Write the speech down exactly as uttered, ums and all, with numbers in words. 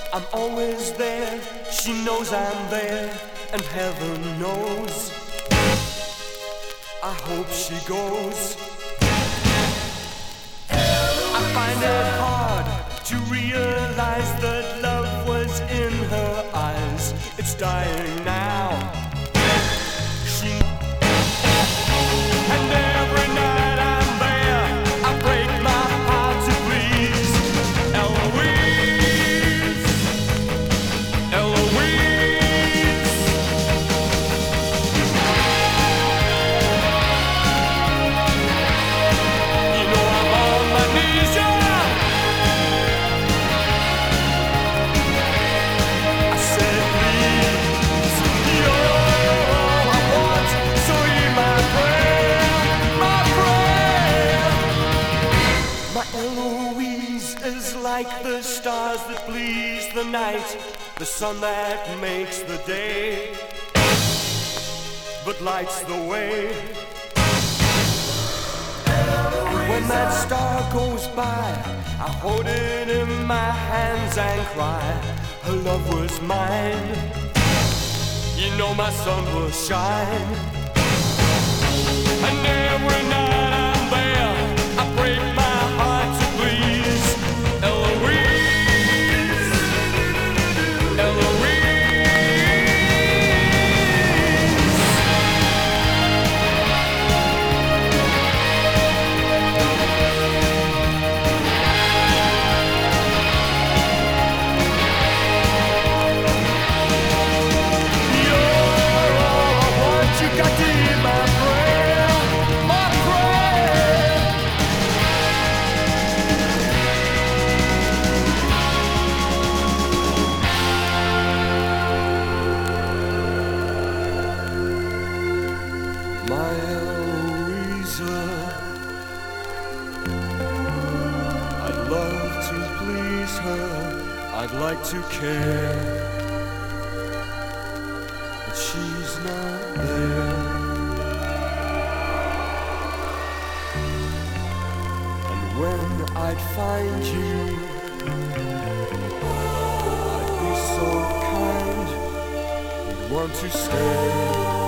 I'm always there, she knows I'm there, and heaven knows I hope she goes. I find it hard to realize that love was in her eyes. It's dying now. She and every night I'm there, I break my heart to please Eloise, Eloise. You know I'm on my knees, yeah. I said please, you're all I want, so hear my prayer, my prayer. My Eloise is like the stars that please the night, the sun that makes the day, but lights the way. When that star goes by, I hold it in my hands and cry, her love was mine. You know my sun will shine. And every night I'm there, I break my heart to please Eloise, Eloise. You're all I want, you got to hear my prayer, my prayer. My Eloisa, I'd love to please her, I'd like to care, but she's not there. And when I'd find you, I'd be so kind, you'd want to stay.